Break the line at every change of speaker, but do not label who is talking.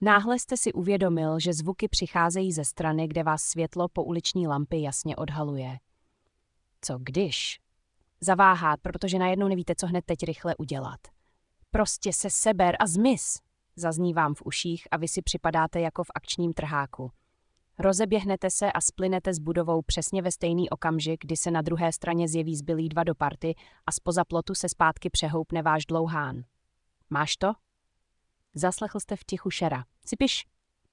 Náhle jste si uvědomil, že zvuky přicházejí ze strany, kde vás světlo pouliční lampy jasně odhaluje. Co když? Zaváhat, protože najednou nevíte, co hned teď rychle udělat. Prostě se seber a zmiz, zazní vám v uších a vy si připadáte jako v akčním trháku. Rozeběhnete se a splynete s budovou přesně ve stejný okamžik, kdy se na druhé straně zjeví zbylí dva do party a zpoza plotu se zpátky přehoupne váš dlouhán. Máš to? Zaslechl jste v tichu Šera. Si piš.